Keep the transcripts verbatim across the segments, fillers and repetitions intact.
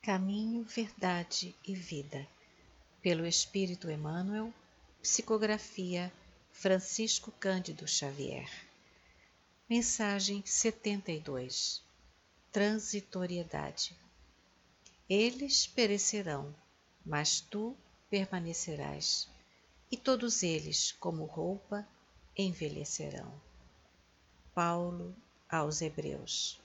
Caminho, Verdade e Vida, pelo Espírito Emmanuel, psicografia Francisco Cândido Xavier. Mensagem setenta e dois. Transitoriedade. Eles perecerão, mas tu permanecerás, e todos eles, como roupa, envelhecerão. Paulo aos Hebreus.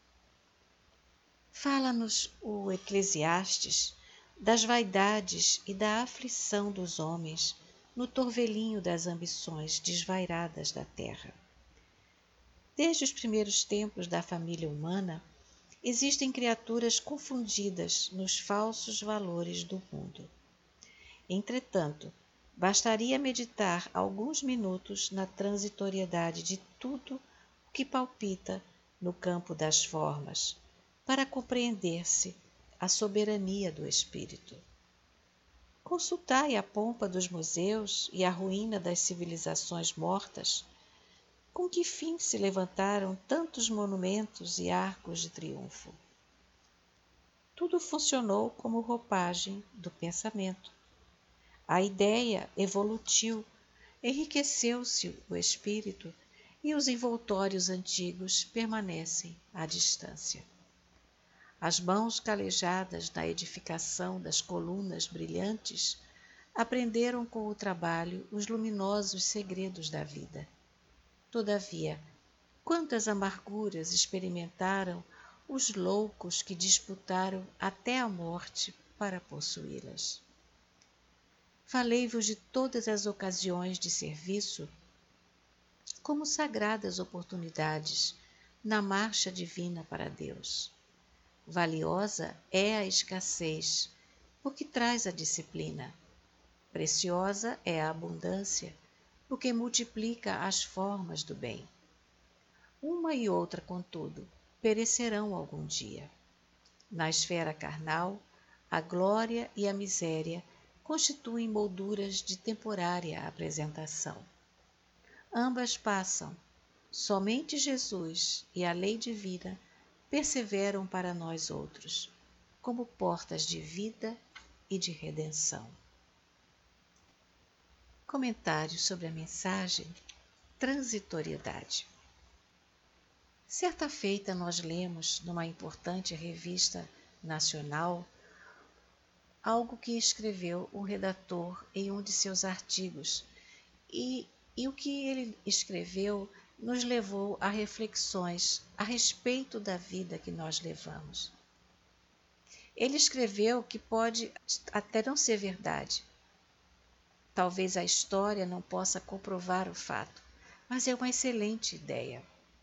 Fala-nos o Eclesiastes das vaidades e da aflição dos homens no torvelinho das ambições desvairadas da terra. Desde os primeiros tempos da família humana, existem criaturas confundidas nos falsos valores do mundo. Entretanto, bastaria meditar alguns minutos na transitoriedade de tudo o que palpita no campo das formas, para compreender-se a soberania do espírito. Consultai a pompa dos museus e a ruína das civilizações mortas. Com que fim se levantaram tantos monumentos e arcos de triunfo? Tudo funcionou como roupagem do pensamento. A ideia evoluiu, enriqueceu-se o espírito e os envoltórios antigos permanecem à distância. As mãos calejadas na edificação das colunas brilhantes aprenderam com o trabalho os luminosos segredos da vida. Todavia, quantas amarguras experimentaram os loucos que disputaram até a morte para possuí-las. Falei-vos de todas as ocasiões de serviço como sagradas oportunidades na marcha divina para Deus. Valiosa é a escassez, porque traz a disciplina. Preciosa é a abundância, porque multiplica as formas do bem. Uma e outra, contudo, perecerão algum dia. Na esfera carnal, a glória e a miséria constituem molduras de temporária apresentação. Ambas passam. Somente Jesus e a lei divina perseveram para nós outros, como portas de vida e de redenção. Comentário sobre a mensagem Transitoriedade. Certa feita nós lemos numa importante revista nacional algo que escreveu um redator em um de seus artigos, e, e o que ele escreveu nos levou a reflexões a respeito da vida que nós levamos. Ele escreveu que pode até não ser verdade. Talvez a história não possa comprovar o fato, mas é uma excelente ideia.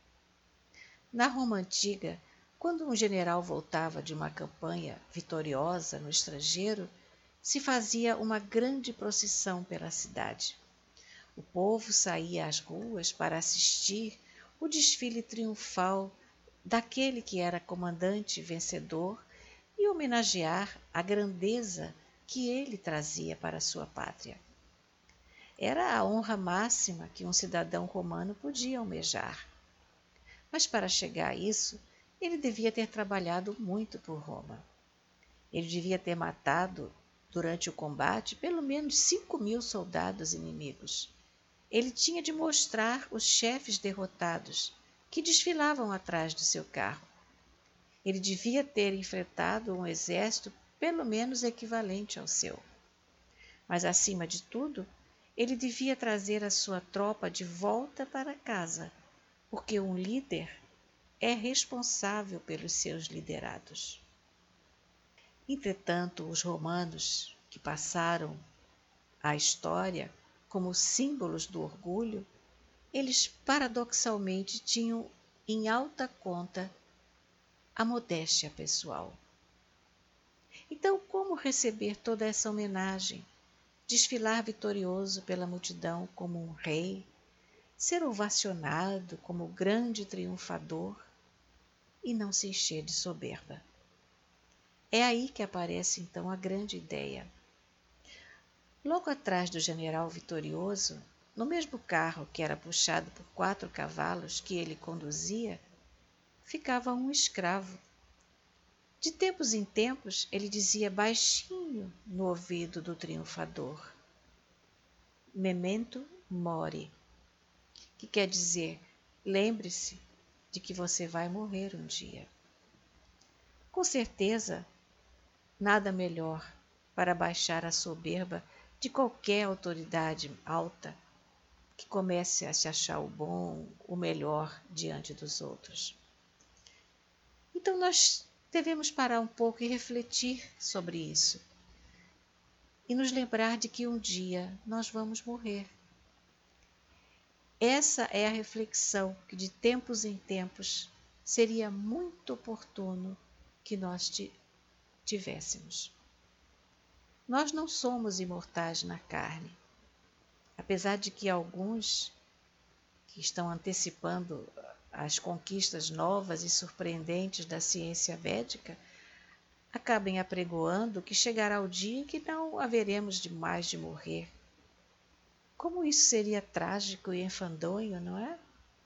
Na Roma antiga, quando um general voltava de uma campanha vitoriosa no estrangeiro, se fazia uma grande procissão pela cidade. O povo saía às ruas para assistir o desfile triunfal daquele que era comandante vencedor e homenagear a grandeza que ele trazia para a sua pátria. Era a honra máxima que um cidadão romano podia almejar. Mas para chegar a isso, ele devia ter trabalhado muito por Roma. Ele devia ter matado, durante o combate, pelo menos cinco mil soldados inimigos. Ele tinha de mostrar os chefes derrotados, que desfilavam atrás do seu carro. Ele devia ter enfrentado um exército pelo menos equivalente ao seu. Mas, acima de tudo, ele devia trazer a sua tropa de volta para casa, porque um líder é responsável pelos seus liderados. Entretanto, os romanos, que passaram à história como símbolos do orgulho, eles paradoxalmente tinham em alta conta a modéstia pessoal. Então, como receber toda essa homenagem? Desfilar vitorioso pela multidão como um rei, ser ovacionado como grande triunfador e não se encher de soberba. É aí que aparece então a grande ideia. Logo atrás do general vitorioso, no mesmo carro que era puxado por quatro cavalos que ele conduzia, ficava um escravo. De tempos em tempos, ele dizia baixinho no ouvido do triunfador: Memento mori, que quer dizer, lembre-se de que você vai morrer um dia. Com certeza, nada melhor para baixar a soberba de qualquer autoridade alta que comece a se achar o bom, o melhor diante dos outros. Então nós devemos parar um pouco e refletir sobre isso. E nos lembrar de que um dia nós vamos morrer. Essa é a reflexão que de tempos em tempos seria muito oportuno que nós tivéssemos. Nós não somos imortais na carne, apesar de que alguns que estão antecipando as conquistas novas e surpreendentes da ciência védica acabem apregoando que chegará o dia em que não haveremos de mais de morrer. Como isso seria trágico e enfadonho, não é?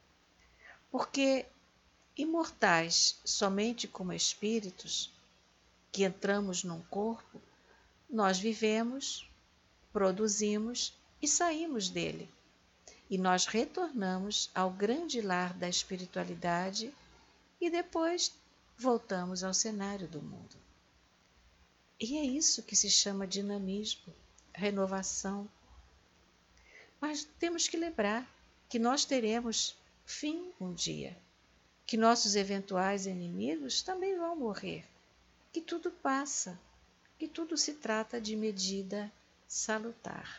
Porque imortais somente como espíritos, que entramos num corpo, nós vivemos, produzimos e saímos dele. E nós retornamos ao grande lar da espiritualidade e depois voltamos ao cenário do mundo. E é isso que se chama dinamismo, renovação. Mas temos que lembrar que nós teremos fim um dia, que nossos eventuais inimigos também vão morrer, que tudo passa, que tudo se trata de medida salutar.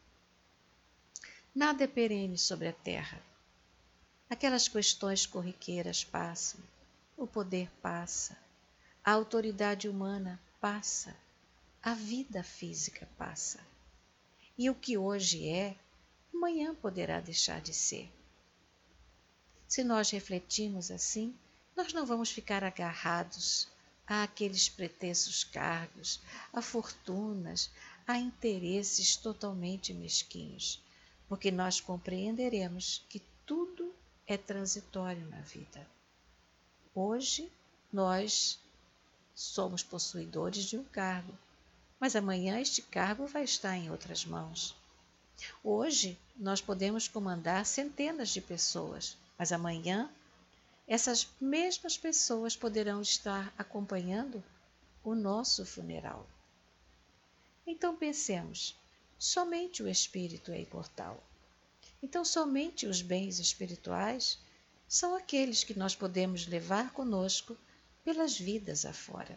Nada é perene sobre a terra. Aquelas questões corriqueiras passam, o poder passa, a autoridade humana passa, a vida física passa. E o que hoje é, amanhã poderá deixar de ser. Se nós refletirmos assim, nós não vamos ficar agarrados a aqueles pretensos cargos, a fortunas, a interesses totalmente mesquinhos, porque nós compreenderemos que tudo é transitório na vida. Hoje, nós somos possuidores de um cargo, mas amanhã este cargo vai estar em outras mãos. Hoje, nós podemos comandar centenas de pessoas, mas amanhã, essas mesmas pessoas poderão estar acompanhando o nosso funeral. Então pensemos, somente o espírito é imortal. Então somente os bens espirituais são aqueles que nós podemos levar conosco pelas vidas afora.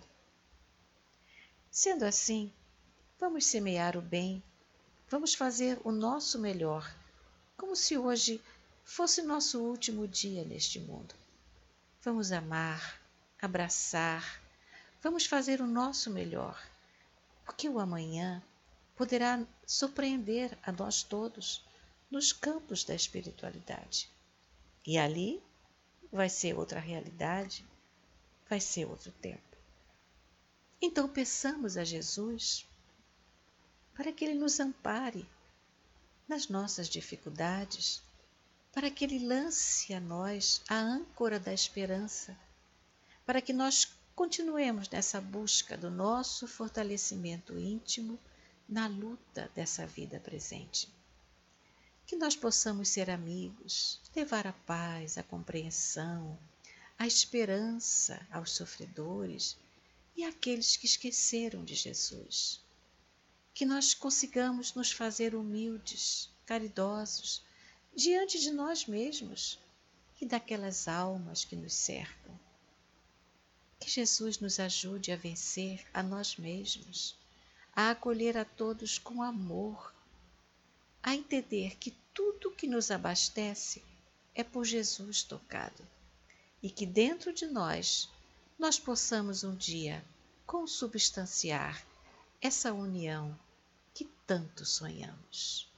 Sendo assim, vamos semear o bem, vamos fazer o nosso melhor, como se hoje fosse nosso último dia neste mundo. Vamos amar, abraçar, vamos fazer o nosso melhor, porque o amanhã poderá surpreender a nós todos nos campos da espiritualidade. E ali vai ser outra realidade, vai ser outro tempo. Então peçamos a Jesus para que Ele nos ampare nas nossas dificuldades, para que Ele lance a nós a âncora da esperança, para que nós continuemos nessa busca do nosso fortalecimento íntimo na luta dessa vida presente. Que nós possamos ser amigos, levar a paz, a compreensão, a esperança aos sofredores e àqueles que esqueceram de Jesus. Que nós consigamos nos fazer humildes, caridosos, diante de nós mesmos e daquelas almas que nos cercam. Que Jesus nos ajude a vencer a nós mesmos, a acolher a todos com amor, a entender que tudo que nos abastece é por Jesus tocado e que dentro de nós nós possamos um dia consubstanciar essa união que tanto sonhamos.